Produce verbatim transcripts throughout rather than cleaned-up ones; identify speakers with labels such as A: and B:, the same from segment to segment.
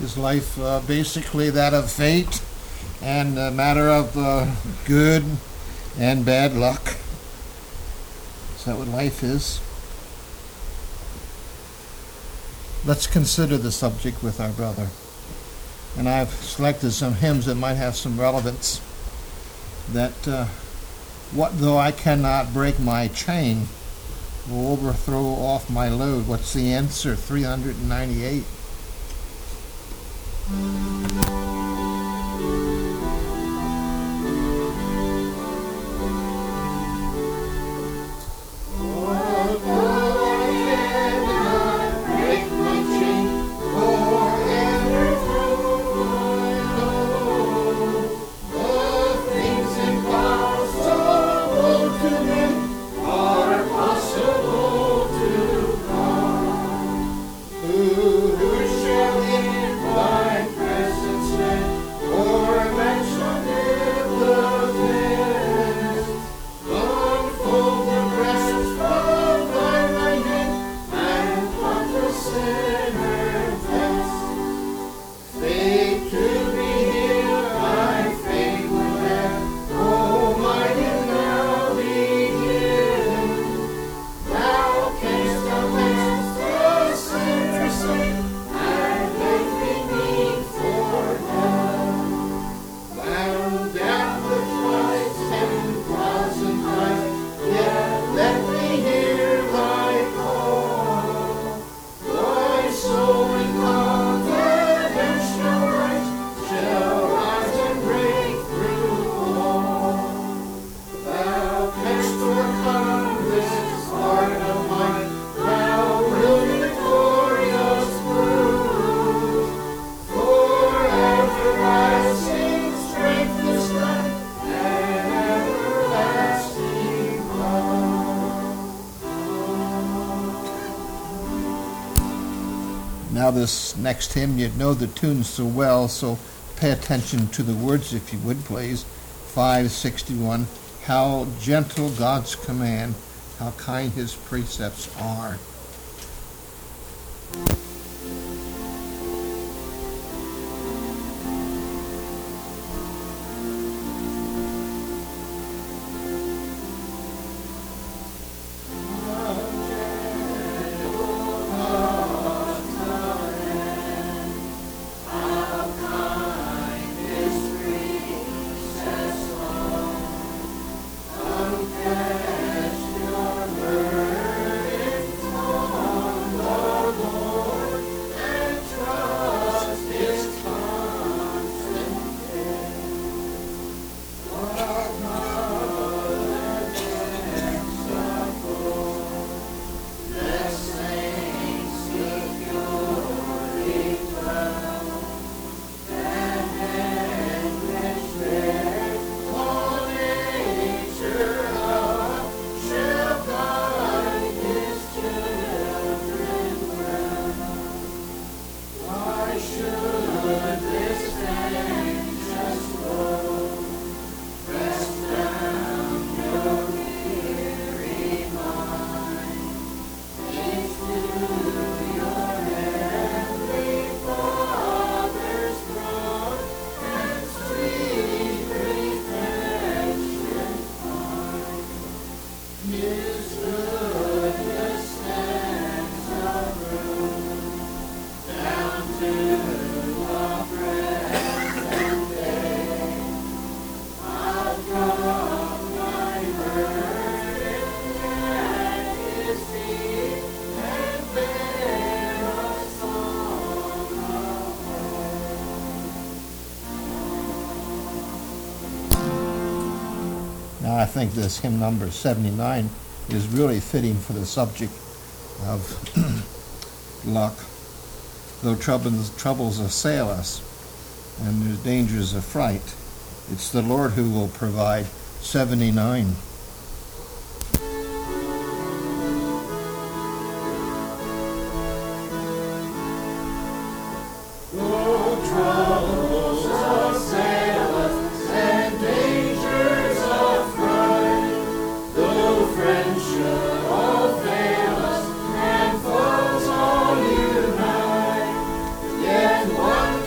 A: Is life uh, basically that of fate and a matter of uh, good and bad luck? Is that what life is? Let's consider the subject with our brother. And I've selected some hymns that might have some relevance. That uh, what though I cannot break my chain will overthrow off my load. What's the answer? three hundred ninety-eight. Now this next hymn, you know the tune so well, so pay attention to the words if you would, please. five sixty-one, how gentle God's command, how kind his precepts are. Now I think this hymn number seventy-nine is really fitting for the subject of luck. Though troubles, troubles assail us and there's dangers of fright, it's the Lord who will provide. seventy-nine.
B: One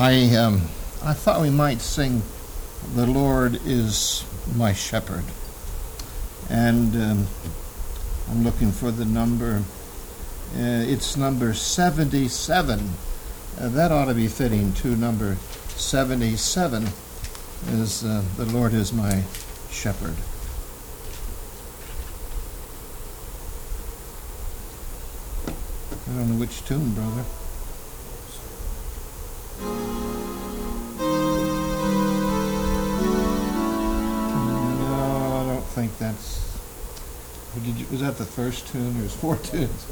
A: I um, I thought we might sing "The Lord is My Shepherd," and um, I'm looking for the number. Uh, it's number seventy-seven. Uh, that ought to be fitting to number seventy-seven. Is uh, "The Lord is My Shepherd." I don't know which tune, brother. No, I don't think that's... Did you, was that the first tune? There's four tunes.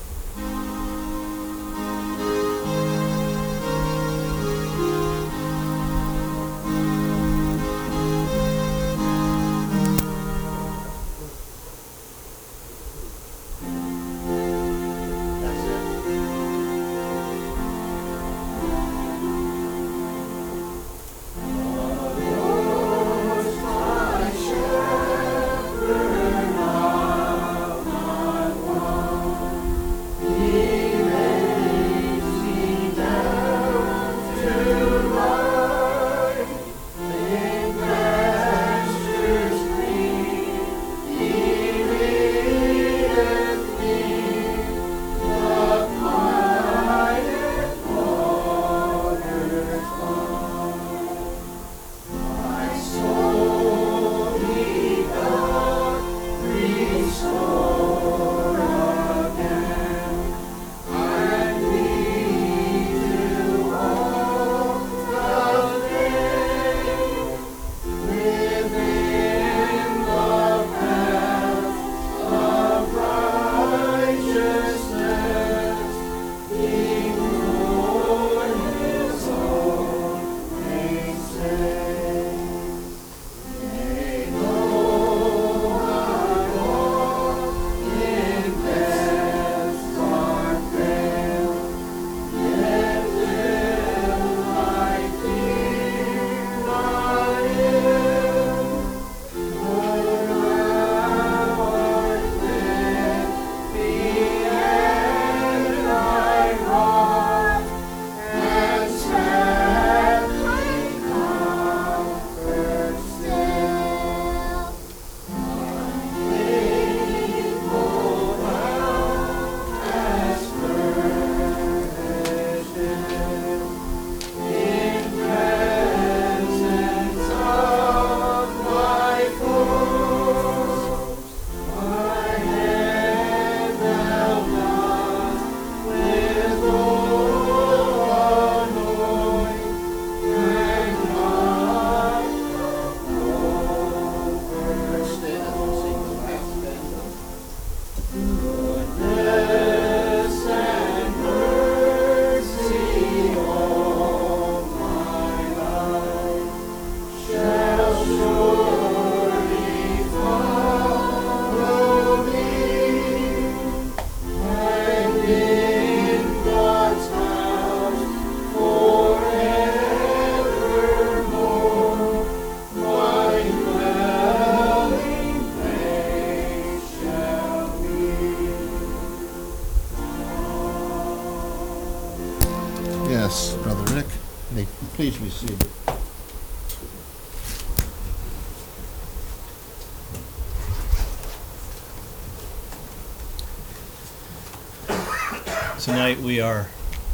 A: Yes, Brother Rick. Please be seated.
B: Tonight we are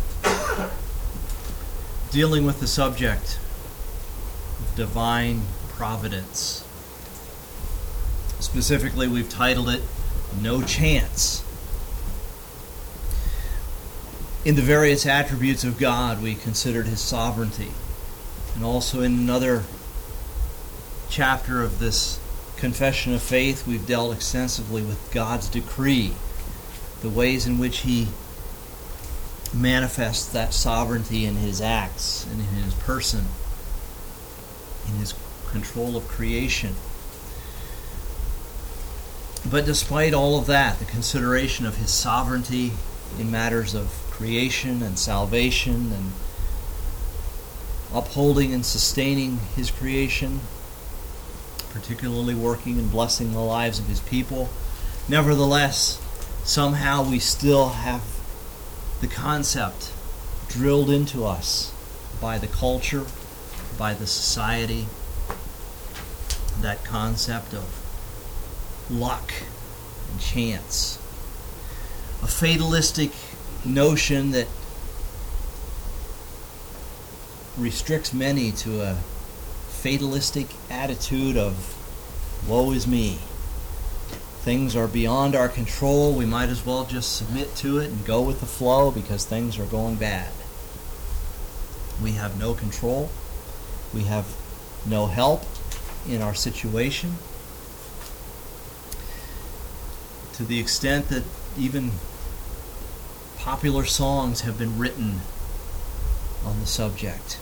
B: dealing with the subject of divine providence. Specifically, we've titled it, No Chance. In the various attributes of God, we considered His sovereignty. And also in another chapter of this confession of faith, we've dealt extensively with God's decree, the ways in which He manifests that sovereignty in His acts and in His person, in His control of creation. But despite all of that, the consideration of His sovereignty in matters of creation and salvation and upholding and sustaining His creation, particularly working and blessing the lives of His people, nevertheless, somehow we still have the concept drilled into us by the culture, by the society, that concept of luck and chance. A fatalistic notion that restricts many to a fatalistic attitude of woe is me. Things are beyond our control. We might as well just submit to it and go with the flow because things are going bad. We have no control. We have no help in our situation. To the extent that even popular songs have been written on the subject.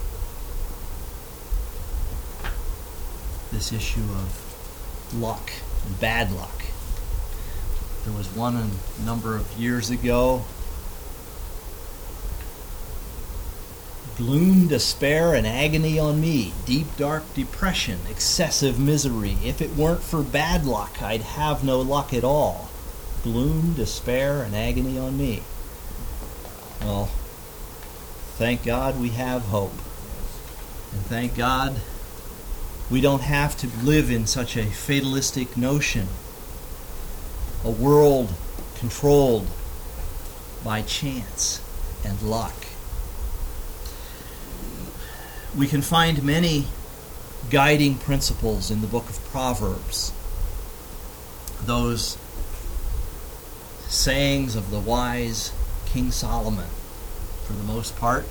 B: This issue of luck and bad luck. There was one a number of years ago. Gloom, despair, and agony on me. Deep, dark depression, excessive misery. If it weren't for bad luck, I'd have no luck at all. Gloom, despair, and agony on me. Well, thank God we have hope. And thank God we don't have to live in such a fatalistic notion. A world controlled by chance and luck. We can find many guiding principles in the book of Proverbs. Those sayings of the wise King Solomon, for the most part,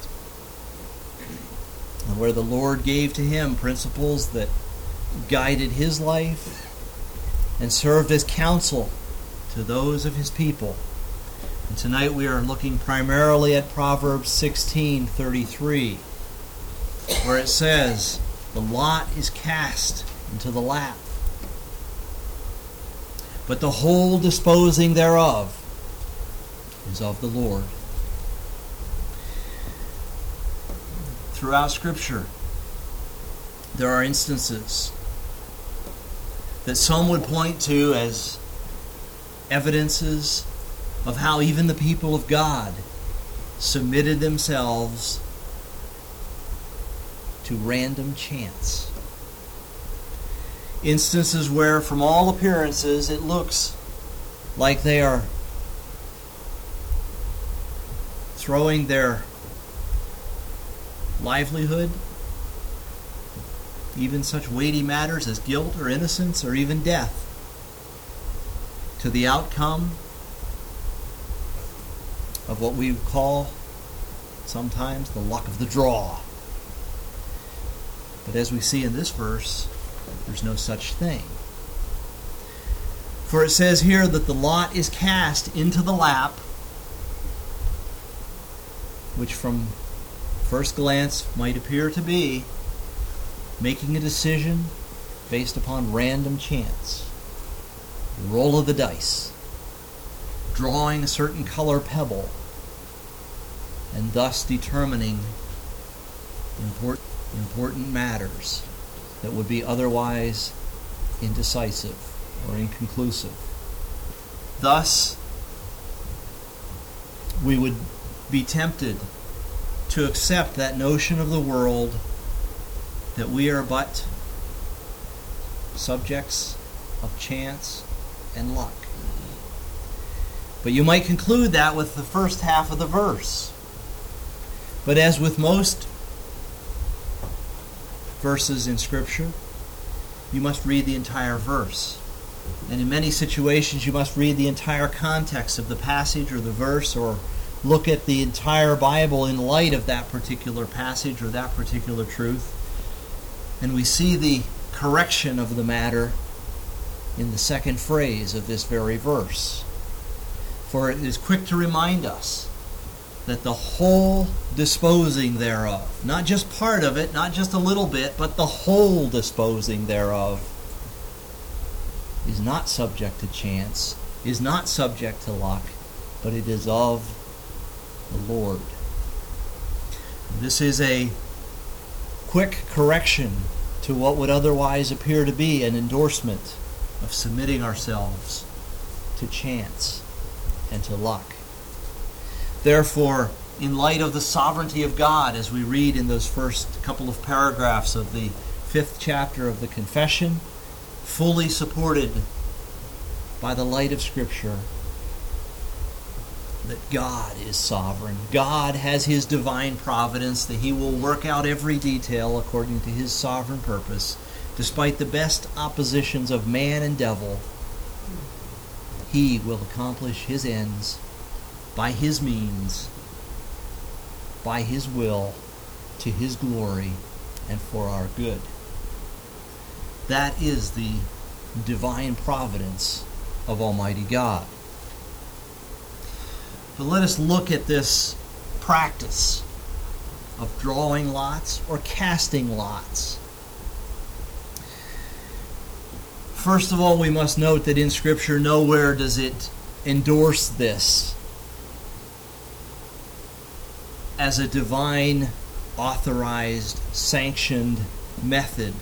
B: and where the Lord gave to him principles that guided his life and served as counsel to those of his people. And tonight we are looking primarily at Proverbs sixteen thirty-three, where it says, "The lot is cast into the lap, but the whole disposing thereof is of the Lord." Throughout Scripture, there are instances that some would point to as evidences of how even the people of God submitted themselves to random chance. Instances where, from all appearances, it looks like they are throwing their livelihood, even such weighty matters as guilt or innocence or even death, to the outcome of what we call sometimes the luck of the draw. But as we see in this verse, there's no such thing. For it says here that the lot is cast into the lap, which from first glance might appear to be making a decision based upon random chance. The roll of the dice, drawing a certain color pebble, and thus determining important, important matters that would be otherwise indecisive or inconclusive. Thus, we would be tempted to accept that notion of the world that we are but subjects of chance and luck. But you might conclude that with the first half of the verse. But as with most verses in Scripture, you must read the entire verse. And in many situations, you must read the entire context of the passage or the verse, or look at the entire Bible in light of that particular passage or that particular truth. And we see the correction of the matter in the second phrase of this very verse. For it is quick to remind us that the whole disposing thereof, not just part of it, not just a little bit, but the whole disposing thereof, is not subject to chance, is not subject to luck, but it is of the Lord. This is a quick correction to what would otherwise appear to be an endorsement of submitting ourselves to chance and to luck. Therefore, in light of the sovereignty of God, as we read in those first couple of paragraphs of the fifth chapter of the Confession, fully supported by the light of Scripture, that God is sovereign. God has His divine providence, that He will work out every detail according to His sovereign purpose. Despite the best oppositions of man and devil, He will accomplish His ends by His means, by His will, to His glory, and for our good. That is the divine providence of Almighty God. But let us look at this practice of drawing lots or casting lots. First of all, we must note that in Scripture nowhere does it endorse this as a divine, authorized, sanctioned method.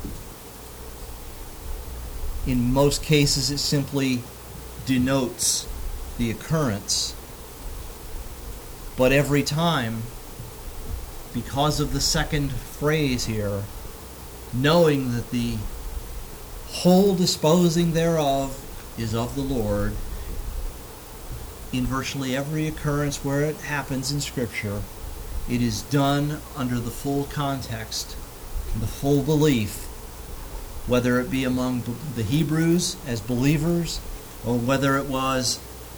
B: In most cases, it simply denotes the occurrence. But every time, because of the second phrase here, knowing that the whole disposing thereof is of the Lord, in virtually every occurrence where it happens in Scripture, it is done under the full context, the full belief, whether it be among the Hebrews as believers, or whether it was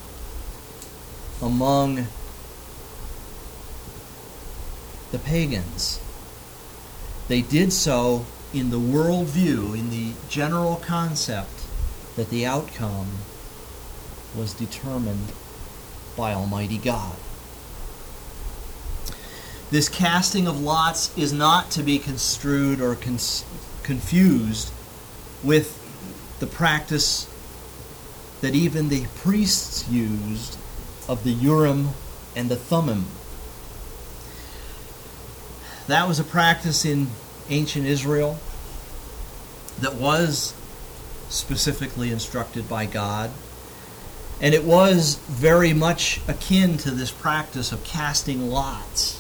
B: among the pagans. They did so in the worldview, in the general concept that the outcome was determined by Almighty God. This casting of lots is not to be construed or cons- confused with the practice that even the priests used of the Urim and the Thummim. That was a practice in ancient Israel that was specifically instructed by God, and it was very much akin to this practice of casting lots.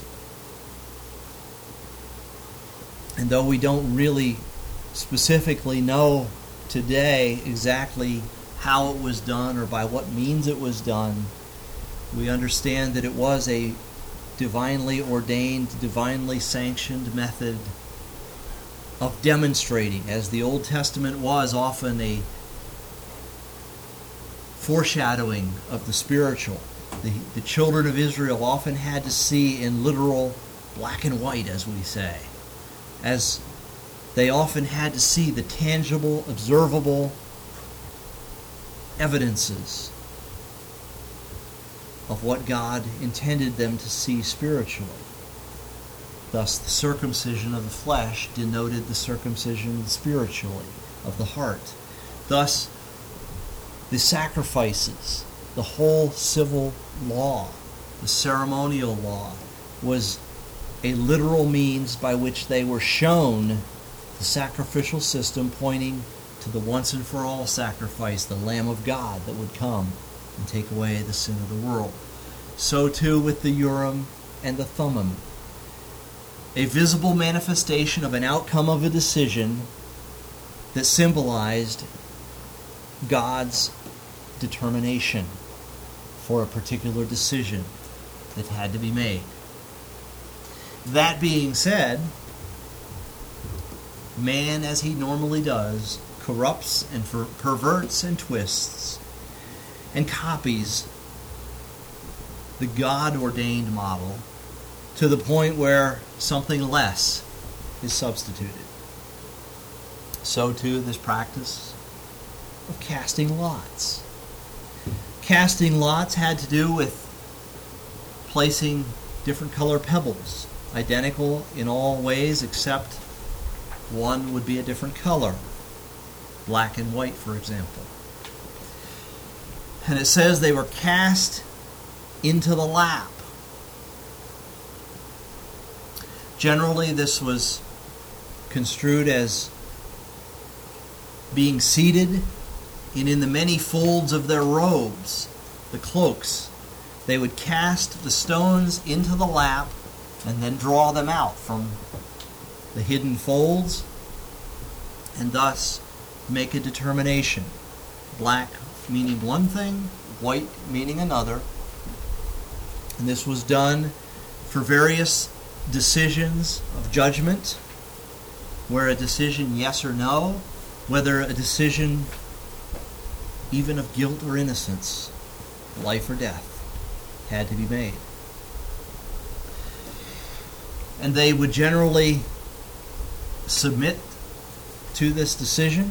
B: And though we don't really specifically know today exactly how it was done or by what means it was done, we understand that it was a divinely ordained, divinely sanctioned method of demonstrating, as the Old Testament was often a foreshadowing of the spiritual. The, the children of Israel often had to see in literal black and white, as we say, as they often had to see the tangible, observable evidences of what God intended them to see spiritually. Thus, the circumcision of the flesh denoted the circumcision spiritually of the heart. Thus, the sacrifices, the whole civil law, the ceremonial law, was a literal means by which they were shown the sacrificial system pointing to the once and for all sacrifice, the Lamb of God that would come and take away the sin of the world. So too with the Urim and the Thummim. A visible manifestation of an outcome of a decision that symbolized God's determination for a particular decision that had to be made. That being said, man, as he normally does, corrupts and per- perverts and twists and copies the God-ordained model to the point where something less is substituted. So too this practice of casting lots. Casting lots had to do with placing different color pebbles, identical in all ways except one would be a different color, black and white, for example. And it says they were cast into the lap. Generally, this was construed as being seated and in the many folds of their robes, the cloaks They would cast the stones into the lap and then draw them out from the hidden folds and thus make a determination. Black meaning one thing, white meaning another. And this was done for various decisions of judgment, where a decision yes or no, whether a decision even of guilt or innocence, life or death, had to be made. And they would generally submit to this decision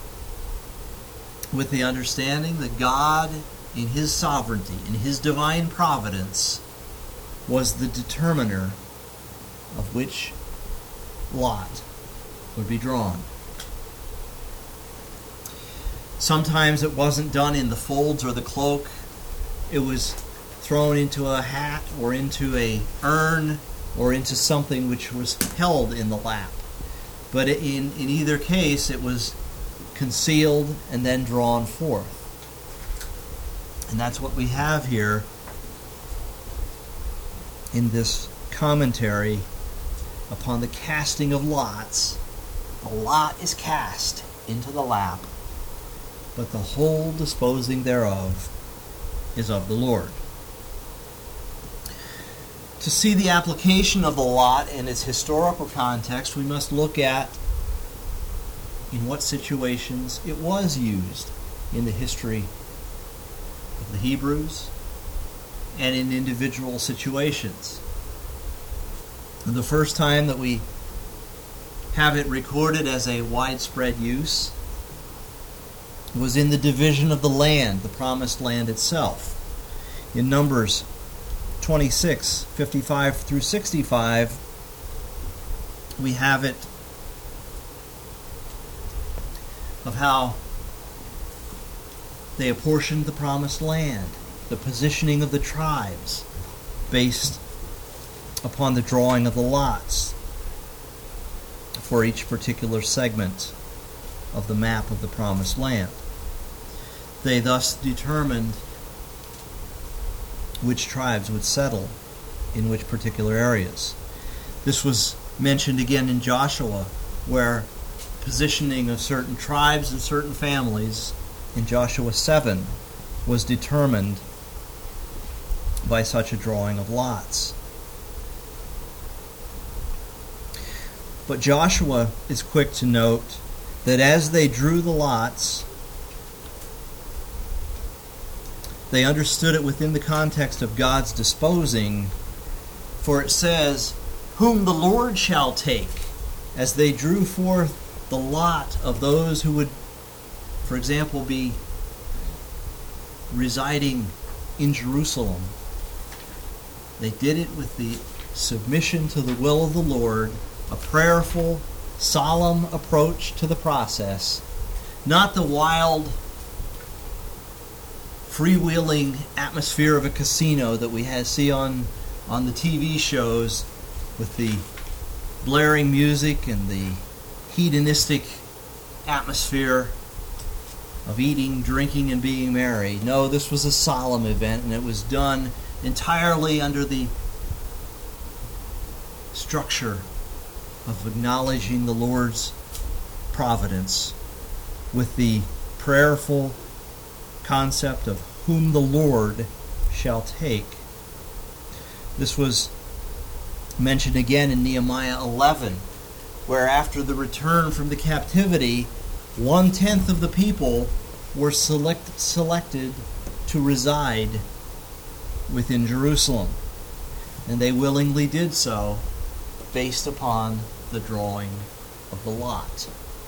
B: with the understanding that God, in His sovereignty, in His divine providence, was the determiner of which lot would be drawn. Sometimes it wasn't done in the folds or the cloak. It was thrown into a hat or into a urn or into something which was held in the lap. But in, in either case, it was concealed and then drawn forth. And that's what we have here in this commentary upon the casting of lots. The lot is cast into the lap, but the whole disposing thereof is of the Lord. To see the application of the lot in its historical context, we must look at in what situations it was used in the history of the Hebrews and in individual situations. And the first time that we have it recorded as a widespread use was in the division of the land, the promised land itself. In Numbers twenty-six, fifty-five through sixty-five, we have it of how they apportioned the promised land, the positioning of the tribes based upon the drawing of the lots for each particular segment of the map of the promised land. They thus determined which tribes would settle in which particular areas. This was mentioned again in Joshua, where positioning of certain tribes and certain families in Joshua seven was determined by such a drawing of lots. But Joshua is quick to note that as they drew the lots, they understood it within the context of God's disposing, for it says, "Whom the Lord shall take," as they drew forth the lot of those who would, for example, be residing in Jerusalem. They did it with the submission to the will of the Lord, a prayerful, solemn approach to the process, not the wild, freewheeling atmosphere of a casino that we have, see on, on the T V shows with the blaring music and the hedonistic atmosphere of eating, drinking, and being merry. No, this was a solemn event, and it was done entirely under the structure of acknowledging the Lord's providence with the prayerful concept of whom the Lord shall take. This was mentioned again in Nehemiah eleven, where after the return from the captivity, one-tenth of the people were select, selected to reside within Jerusalem. And they willingly did so based upon the drawing of the lot.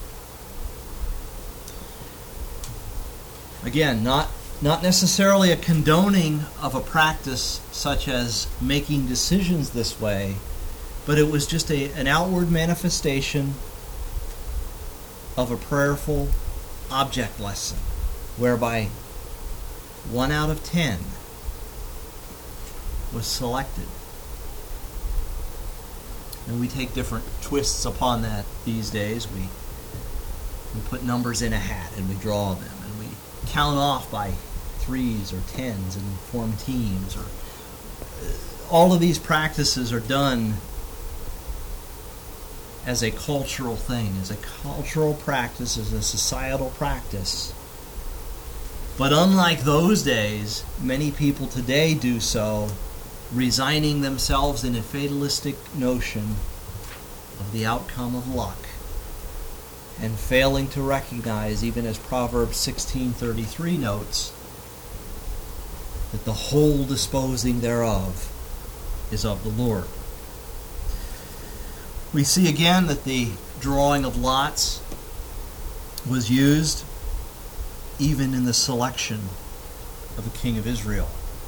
B: Again, not, not necessarily a condoning of a practice such as making decisions this way, but it was just a, an outward manifestation of a prayerful object lesson, whereby one out of ten was selected. And we take different twists upon that these days. We, we put numbers in a hat and we draw them, and we count off by threes or tens and form teams. Or all of these practices are done as a cultural thing, as a cultural practice, as a societal practice. But unlike those days, many people today do so, resigning themselves in a fatalistic notion of the outcome of luck, and failing to recognize, even as Proverbs sixteen thirty-three notes, that the whole disposing thereof is of the Lord. We see again that the drawing of lots was used even in the selection of the king of Israel.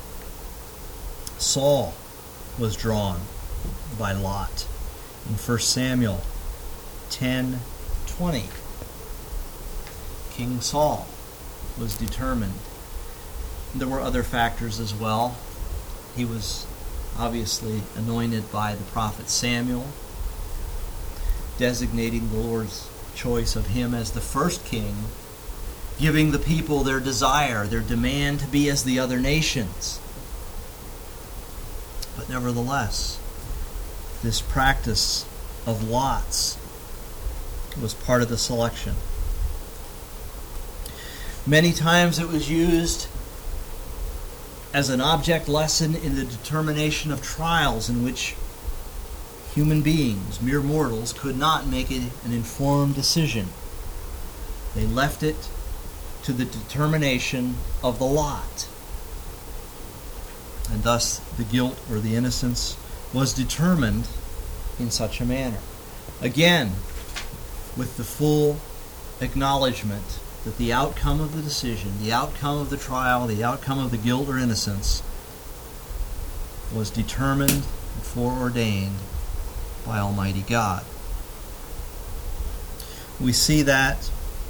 B: Saul was drawn by lot in First Samuel ten twenty. King Saul was determined. There were other factors as well. He was obviously anointed by the prophet Samuel, designating the Lord's choice of him as the first king, giving the people their desire, their demand to be as the other nations. But nevertheless, this practice of lots was part of the selection. Many times it was used as an object lesson in the determination of trials in which human beings, mere mortals, could not make it an informed decision. They left it to the determination of the lot. And thus the guilt or the innocence was determined in such a manner. Again, with the full acknowledgement that the outcome of the decision, the outcome of the trial, the outcome of the guilt or innocence was determined and foreordained by Almighty God. We see that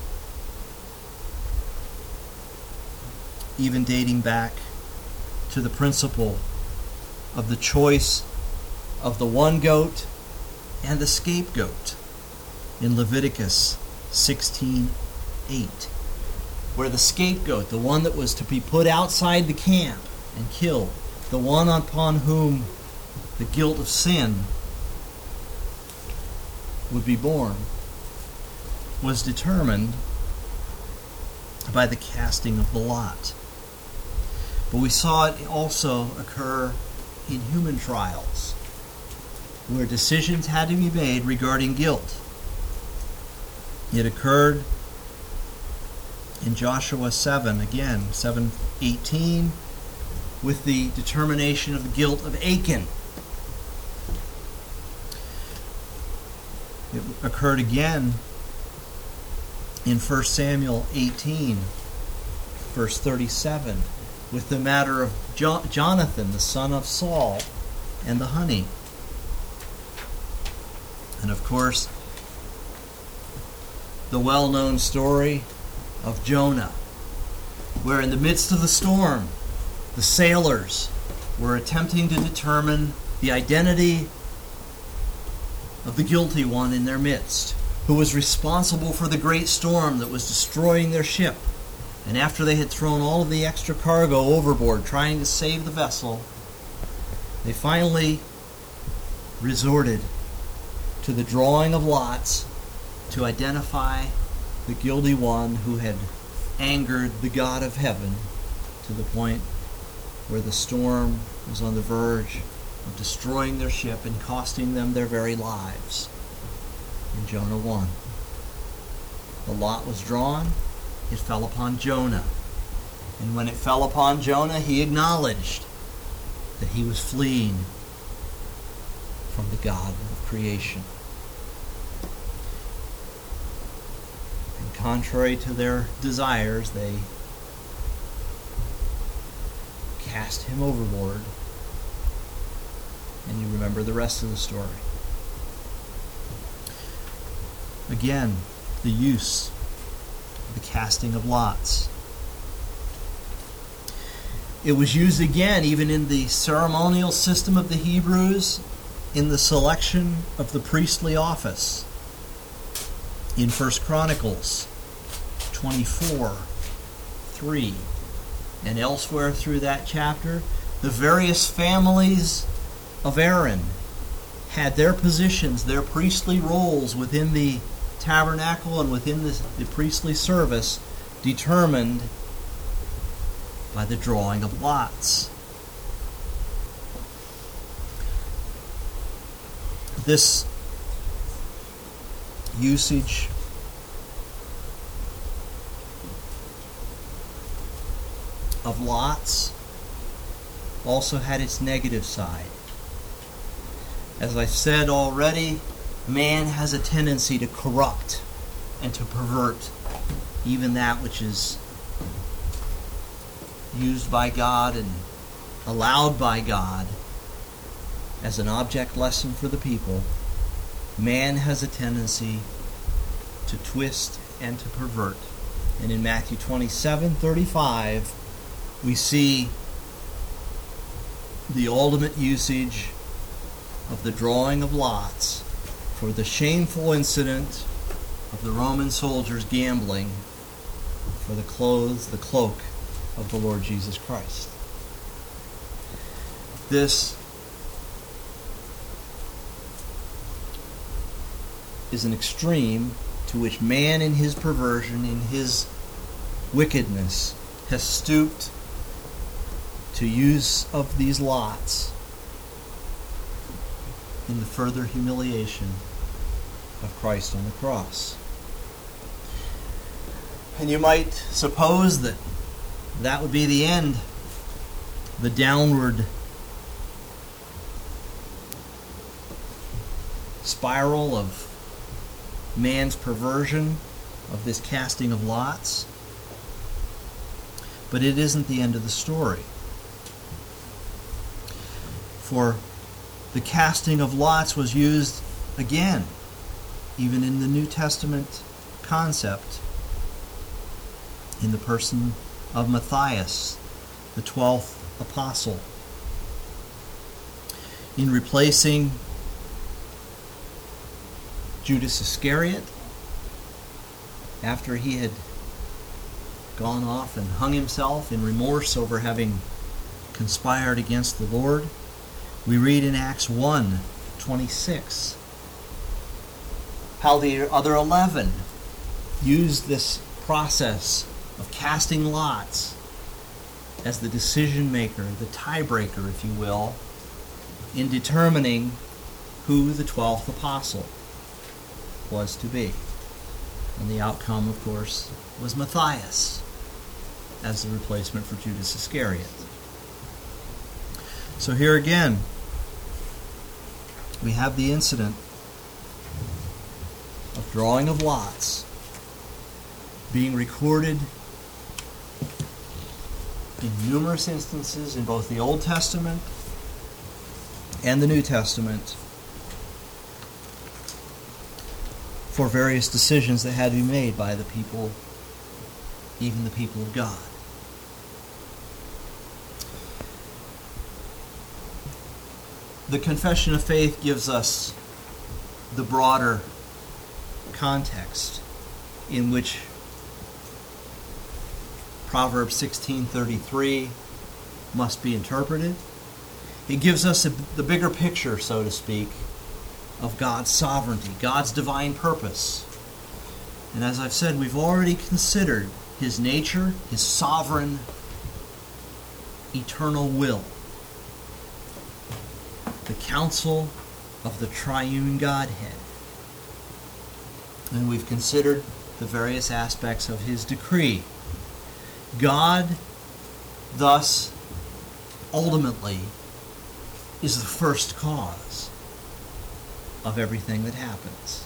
B: even dating back to the principle of the choice of the one goat and the scapegoat in Leviticus sixteen eight, where the scapegoat, the one that was to be put outside the camp and killed, the one upon whom the guilt of sin would be borne, was determined by the casting of the lot. But we saw it also occur in human trials, where decisions had to be made regarding guilt. It occurred in Joshua seven, again, seven eighteen, with the determination of the guilt of Achan. It occurred again in First Samuel eighteen, verse thirty-seven, with the matter of jo- Jonathan, the son of Saul, and the honey. And of course, the well-known story of Jonah, where in the midst of the storm, the sailors were attempting to determine the identity of the guilty one in their midst, who was responsible for the great storm that was destroying their ship. And after they had thrown all of the extra cargo overboard, trying to save the vessel, they finally resorted to the drawing of lots to identify the guilty one who had angered the God of heaven to the point where the storm was on the verge of destroying their ship and costing them their very lives. In Jonah one, the lot was drawn. It fell upon Jonah. And when it fell upon Jonah, he acknowledged that he was fleeing from the God of creation. And contrary to their desires, they cast him overboard. And you remember the rest of the story. Again, the use of the casting of lots. It was used again even in the ceremonial system of the Hebrews in the selection of the priestly office. In First Chronicles twenty-four three, and elsewhere through that chapter, the various families of Aaron had their positions, their priestly roles within the tabernacle and within the, the priestly service determined by the drawing of lots. This usage of lots also had its negative side. As I said already, man has a tendency to corrupt and to pervert even that which is used by God and allowed by God as an object lesson for the people. Man has a tendency to twist and to pervert. And in Matthew twenty-seven thirty-five, we see the ultimate usage of the drawing of lots for the shameful incident of the Roman soldiers gambling for the clothes, the cloak of the Lord Jesus Christ. This is an extreme to which man in his perversion, in his wickedness, has stooped to use of these lots in the further humiliation of Christ on the cross. And you might suppose that that would be the end, the downward spiral of man's perversion, of this casting of lots. But it isn't the end of the story. For the casting of lots was used again, even in the New Testament concept, in the person of Matthias, the twelfth apostle. In replacing Judas Iscariot, after he had gone off and hung himself in remorse over having conspired against the Lord, we read in Acts one twenty-six how the other eleven used this process of casting lots as the decision maker, the tiebreaker, if you will, in determining who the twelfth apostle was to be. And the outcome, of course, was Matthias as the replacement for Judas Iscariot. So here again, we have the incident of drawing of lots being recorded in numerous instances in both the Old Testament and the New Testament for various decisions that had to be made by the people, even the people of God. The Confession of Faith gives us the broader context in which Proverbs sixteen thirty-three must be interpreted. It gives us a, the bigger picture, so to speak, of God's sovereignty, God's divine purpose. And as I've said, we've already considered His nature, His sovereign, eternal will. The counsel of the triune Godhead. And we've considered the various aspects of His decree. God, thus, ultimately, is the first cause of everything that happens.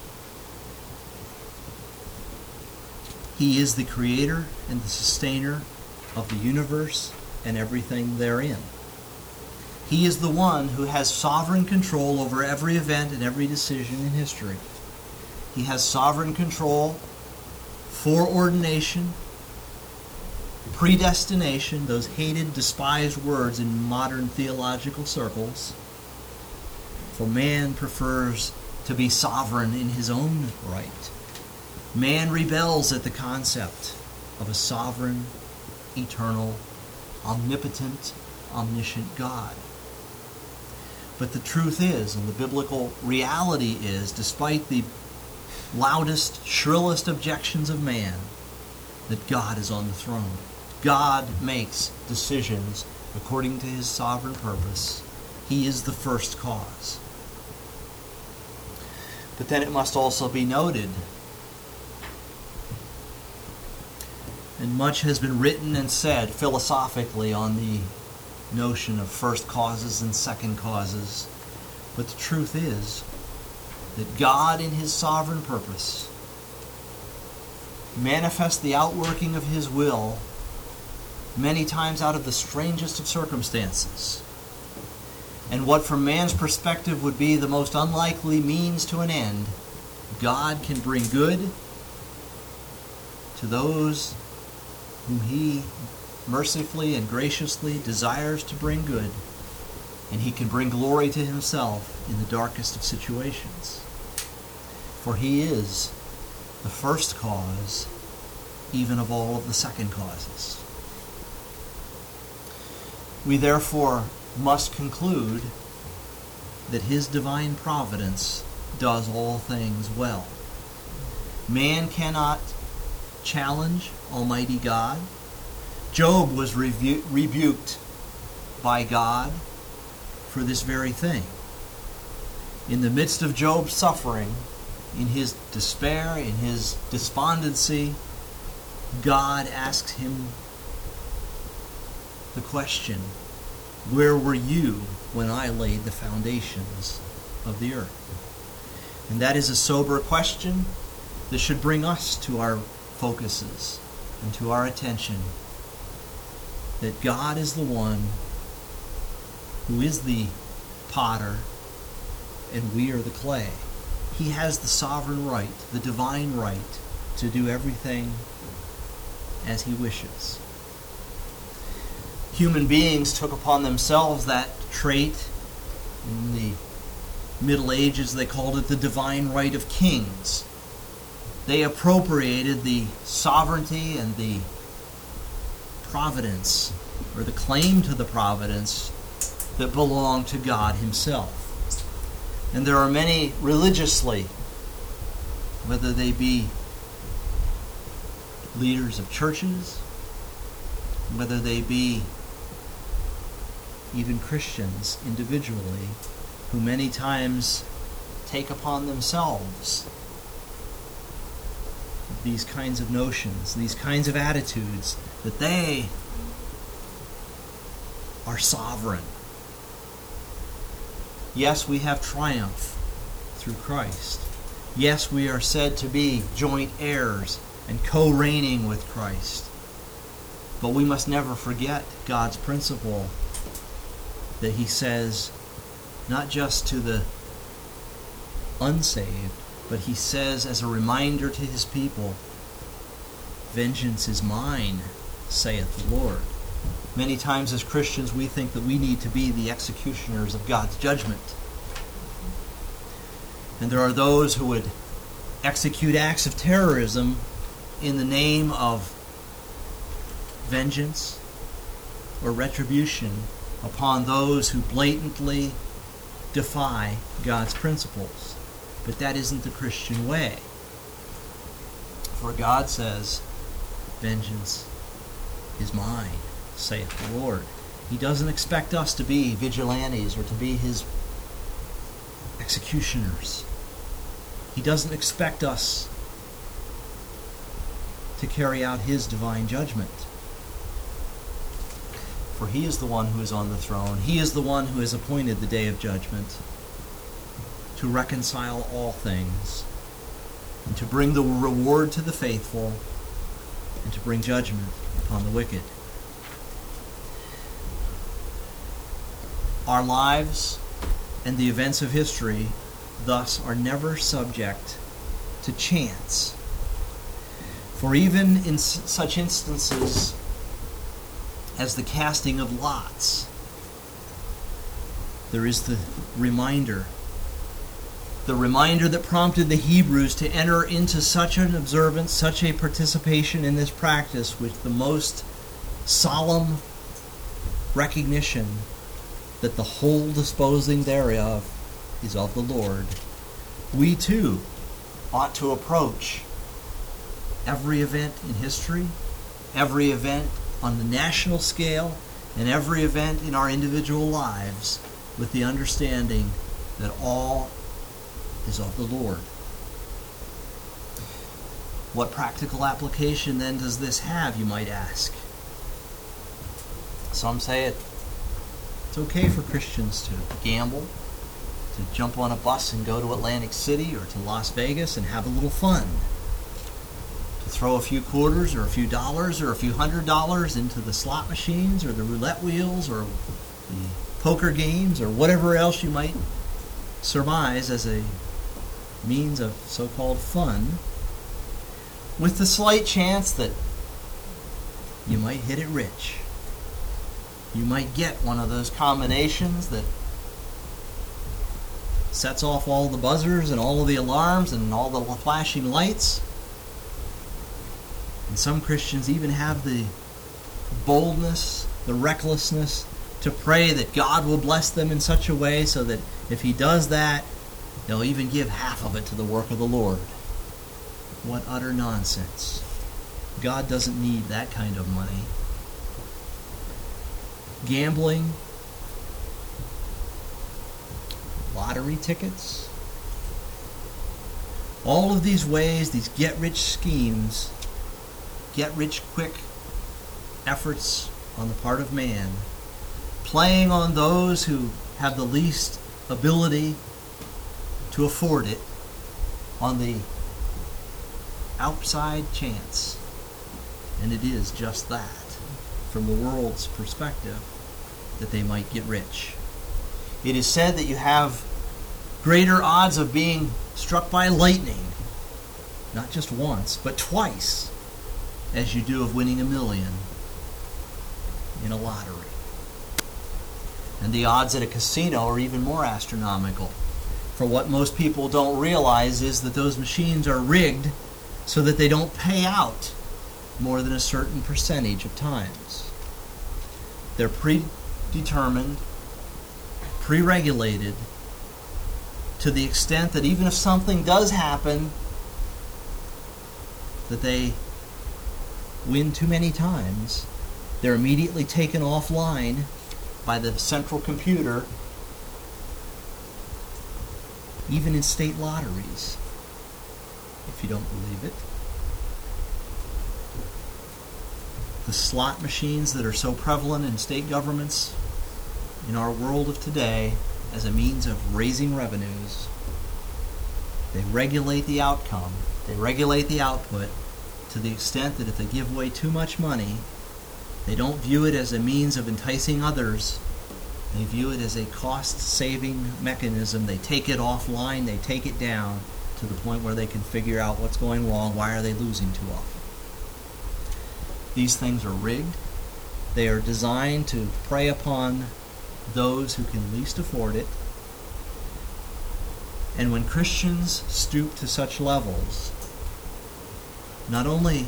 B: He is the creator and the sustainer of the universe and everything therein. He is the one who has sovereign control over every event and every decision in history. He has sovereign control, foreordination, predestination, those hated, despised words in modern theological circles. For man prefers to be sovereign in his own right. Man rebels at the concept of a sovereign eternal, omnipotent, omniscient God. But the truth is, and the biblical reality is, despite the loudest, shrillest objections of man, that God is on the throne. God makes decisions according to his sovereign purpose. He is the first cause. But then it must also be noted, and much has been written and said philosophically on the notion of first causes and second causes, but the truth is that God in his sovereign purpose manifests the outworking of his will many times out of the strangest of circumstances. And what from man's perspective would be the most unlikely means to an end, God can bring good to those whom he mercifully and graciously desires to bring good, and he can bring glory to himself in the darkest of situations. For he is the first cause even of all of the second causes. We therefore must conclude that his divine providence does all things well. Man cannot challenge Almighty God. Job was rebu- rebuked by God for this very thing. In the midst of Job's suffering, in his despair, in his despondency, God asks him the question, where were you when I laid the foundations of the earth? And that is a sober question that should bring us to our focuses and to our attention, that God is the one who is the potter and we are the clay. He has the sovereign right, the divine right, to do everything as he wishes. Human beings took upon themselves that trait. In the Middle Ages, they called it the divine right of kings. They appropriated the sovereignty and the providence, or the claim to the providence, that belonged to God himself. And there are many religiously, whether they be leaders of churches, whether they be even Christians individually, who many times take upon themselves these kinds of notions, these kinds of attitudes, that they are sovereign. Yes, we have triumph through Christ. Yes, we are said to be joint heirs and co-reigning with Christ. But we must never forget God's principle that he says, not just to the unsaved, but he says as a reminder to his people, vengeance is mine, saith the Lord. Many times as Christians we think that we need to be the executioners of God's judgment. And there are those who would execute acts of terrorism in the name of vengeance or retribution upon those who blatantly defy God's principles. But that isn't the Christian way. For God says, vengeance is mine, saith the Lord. He doesn't expect us to be vigilantes or to be his executioners. He doesn't expect us to carry out his divine judgment. For he is the one who is on the throne. He is the one who has appointed the day of judgment to reconcile all things and to bring the reward to the faithful and to bring judgment upon the wicked. Our lives and the events of history thus are never subject to chance. For even in s- such instances as the casting of lots, there is the reminder, the reminder that prompted the Hebrews to enter into such an observance, such a participation in this practice with the most solemn recognition that the whole disposing thereof is of the Lord, we too ought to approach every event in history, every event on the national scale, and every event in our individual lives with the understanding that all is of the Lord. What practical application then does this have, you might ask? Some say it, it's okay for Christians to gamble, to jump on a bus and go to Atlantic City or to Las Vegas and have a little fun, to throw a few quarters or a few dollars or a few hundred dollars into the slot machines or the roulette wheels or the poker games or whatever else you might surmise as a means of so-called fun, with the slight chance that you might hit it rich. You might get one of those combinations that sets off all the buzzers and all of the alarms and all the flashing lights. And some Christians even have the boldness, the recklessness to pray that God will bless them in such a way so that if He does that, they'll even give half of it to the work of the Lord. What utter nonsense. God doesn't need that kind of money. Gambling, lottery tickets, all of these ways, these get-rich schemes, get-rich-quick efforts on the part of man, playing on those who have the least ability to afford it, on the outside chance, and it is just that, from the world's perspective, that they might get rich. It is said that you have greater odds of being struck by lightning, not just once, but twice, as you do of winning a million in a lottery. And the odds at a casino are even more astronomical. For what most people don't realize is that those machines are rigged so that they don't pay out more than a certain percentage of times. They're predetermined, pre-regulated, to the extent that even if something does happen, that they win too many times, they're immediately taken offline by the central computer, even in state lotteries, if you don't believe it. The slot machines that are so prevalent in state governments in our world of today as a means of raising revenues, they regulate the outcome, they regulate the output to the extent that if they give away too much money, they don't view it as a means of enticing others. They view it as a cost-saving mechanism. They take it offline, they take it down to the point where they can figure out what's going wrong, why are they losing too often. These things are rigged. They are designed to prey upon those who can least afford it. And when Christians stoop to such levels, not only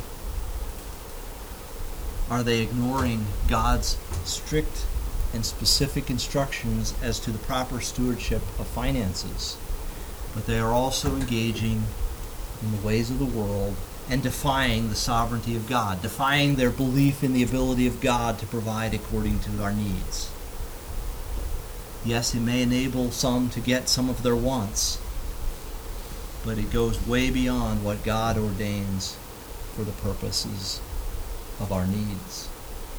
B: are they ignoring God's strict and specific instructions as to the proper stewardship of finances, but they are also engaging in the ways of the world and defying the sovereignty of God, defying their belief in the ability of God to provide according to our needs. Yes, it may enable some to get some of their wants, but it goes way beyond what God ordains for the purposes of our needs.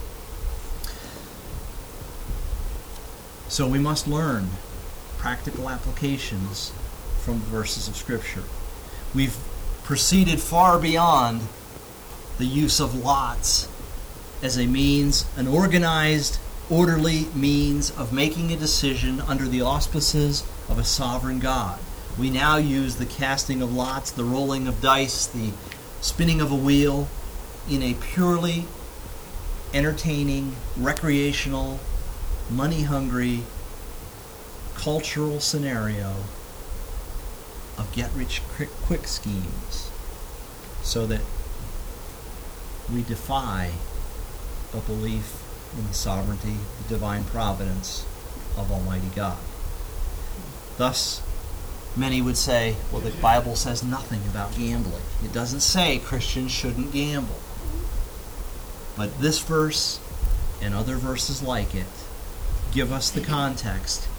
B: So we must learn practical applications from the verses of Scripture. We've proceeded far beyond the use of lots as a means, an organized, orderly means of making a decision under the auspices of a sovereign God. We now use the casting of lots, the rolling of dice, the spinning of a wheel in a purely entertaining, recreational, money-hungry, cultural scenario of get-rich-quick schemes, so that we defy but belief in the sovereignty, the divine providence of Almighty God. Thus, many would say, well, the Bible says nothing about gambling. It doesn't say Christians shouldn't gamble. But this verse and other verses like it give us the context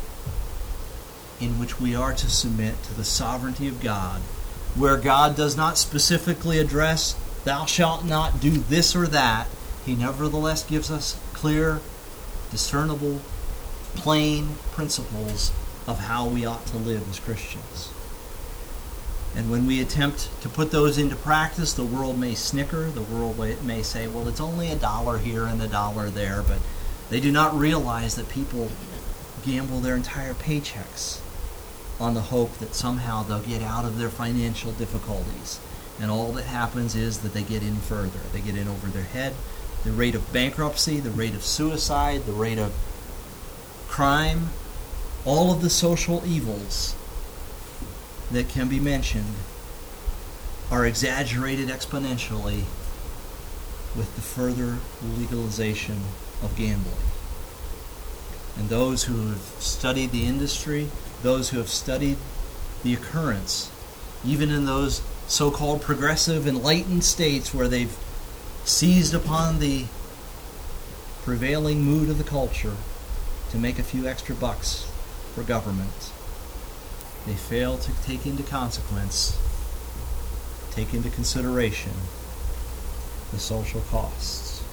B: in which we are to submit to the sovereignty of God, where God does not specifically address, thou shalt not do this or that. He nevertheless gives us clear, discernible, plain principles of how we ought to live as Christians. And when we attempt to put those into practice, the world may snicker, the world may say, well, it's only a dollar here and a dollar there, but they do not realize that people gamble their entire paychecks on the hope that somehow they'll get out of their financial difficulties. And all that happens is that they get in further. They get in over their head. The rate of bankruptcy, the rate of suicide, the rate of crime, all of the social evils that can be mentioned are exaggerated exponentially with the further legalization of gambling. And those who have studied the industry, those who have studied the occurrence, even in those so-called progressive, enlightened states where they've seized upon the prevailing mood of the culture to make a few extra bucks for government, they fail to take into consequence, take into consideration the social costs.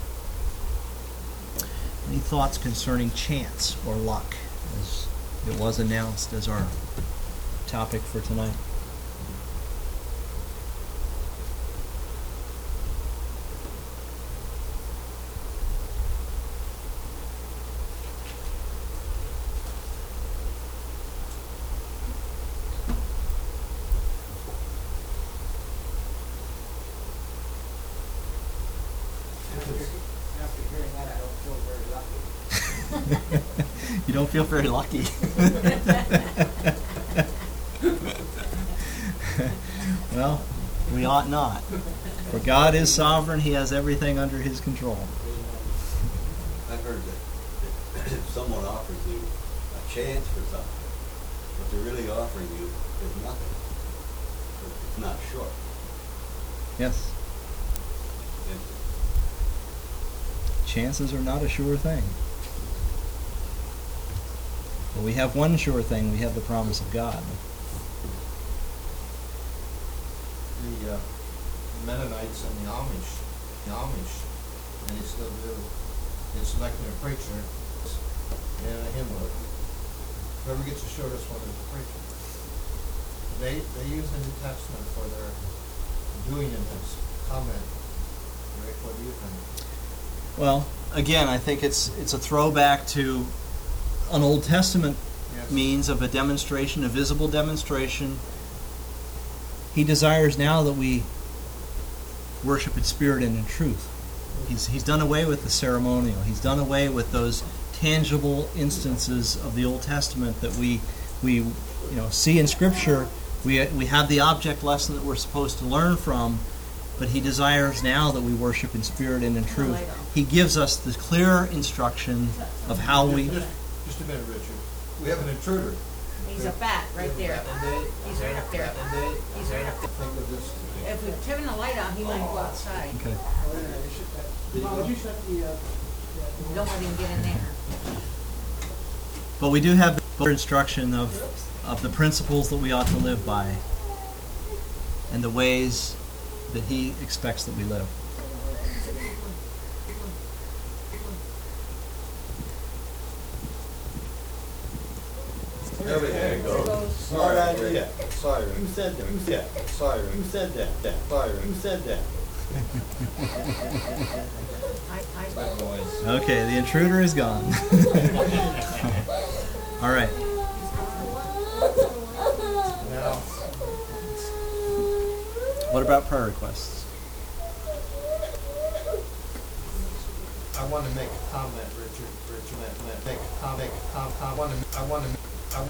B: Any thoughts concerning chance or luck, as it was announced as our topic for tonight? You don't feel very lucky. Well, we ought not. For God is sovereign. He has everything under His control.
C: I've heard that if someone offers you a chance for something, what they're really offering you is nothing. It's not sure.
B: Yes. Chances are not a sure thing. But we have one sure thing. We have the promise of God.
A: The uh, Mennonites and the Amish, the Amish, and they still do, they select their preacher and a hymn book. Whoever gets the shortest one is the preacher. They they use the New Testament for their doing in this comment. Rick, what do you think?
B: Well, again, I think it's it's a throwback to an Old Testament yes. means of a demonstration, a visible demonstration. He desires now that we worship in spirit and in truth. He's he's done away with the ceremonial. He's done away with those tangible instances of the Old Testament that we we you know see in Scripture. We we have the object lesson that we're supposed to learn from, but He desires now that we worship in spirit and in truth. He gives us the clear instruction of how we.
A: Just, just a minute, Richard. We have an intruder.
D: He's a bat right there. He's right up there. He's right up there.
A: Think of this.
D: If we turn the light on, he might go outside.
B: Okay.
D: Don't let him get in there.
B: But we do have the instruction of of the principles that we ought to live by, and the ways that He expects that we live.
C: There we go. Smart idea. Sorry. Who said that? Who said that? Sorry. Who said that? That. Sorry. Who said that?
D: I, I,
B: Okay, the intruder is gone. All right.
A: Now,
B: What about prayer requests?
A: I want to make a comment, Richard. Richard, make a comment. Com, com, I want to. I want to. I,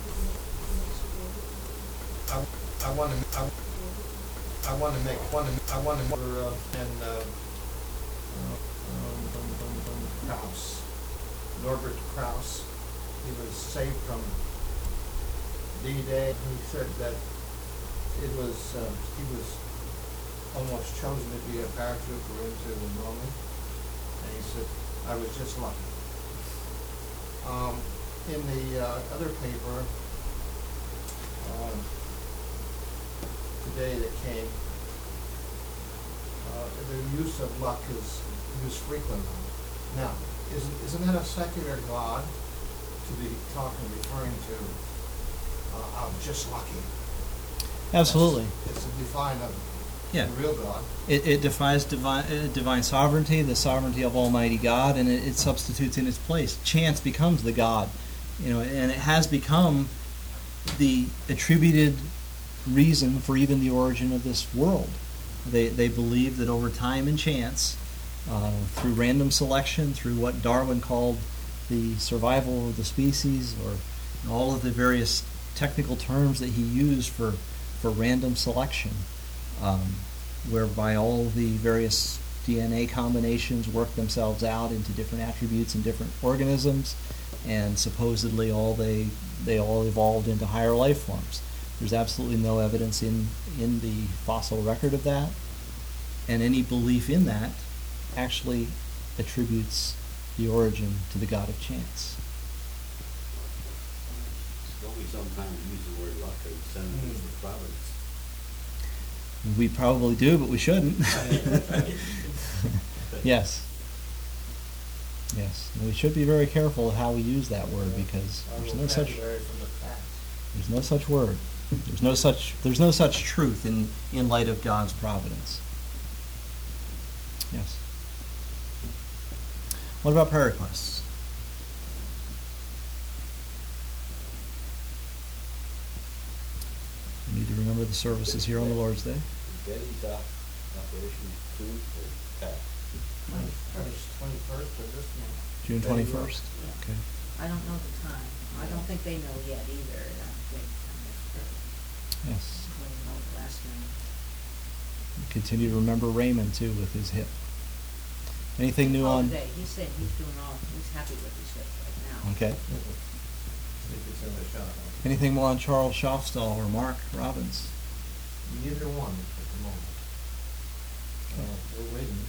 A: I, I want to. I, I want to make. Want to. I want to. Uh, and uh, um, Kraus, Norbert Kraus. He was saved from D-Day. He said that it was, uh, he was almost chosen to be a paratrooper into the Normandy. And he said, I was just lucky. Um, in the uh, other paper, um, today that came, uh, the use of luck is used frequently. Now, isn't, isn't that a secular God to be talking, referring to, uh, I'm just lucky?
B: Absolutely.
A: That's, it's a define of
B: Yeah.
A: the real God.
B: It, it defies divine, uh, divine sovereignty, the sovereignty of Almighty God, and it, it substitutes in its place. Chance becomes the God, you know, and it has become the attributed reason for even the origin of this world. They they believe that over time and chance, uh, through random selection, through what Darwin called the survival of the species, or all of the various technical terms that he used for for random selection. Um, whereby all the various D N A combinations work themselves out into different attributes in different organisms, and supposedly all they they all evolved into higher life forms. There's absolutely no evidence in in the fossil record of that, and any belief in that actually attributes the origin to the God of chance.
C: Don't we sometimes use the word luck as synonyms for providence?
B: We probably do, but we shouldn't. Yes. Yes. And we should be very careful of how we use that word, because
A: Our
B: there's no such
A: vocabulary from the past.
B: there's no such word. There's no such there's no such truth in, in light of God's providence. Yes. What about prayer requests? We need to remember the services here on the Lord's Day.
C: Betty's op- operation approved or passed?
A: Twenty-first, twenty-first of this month.
B: June twenty-first.
D: Yeah.
B: Okay.
D: I don't know the time. I don't think they know yet either. I don't think, um,
B: Yes.
D: I don't know the last name.
B: Continue to remember Raymond too with his hip. Anything new
D: Oh,
B: on?
D: today, he said he's doing all, he's happy with his hip right now.
B: Okay.
A: See if it's in the shot.
B: Anything more on Charles Schaffstall or Mark Robbins?
A: Neither one at the moment. Uh, we're waiting.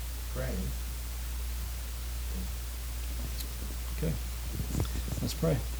A: Praying.
B: Okay. Let's pray.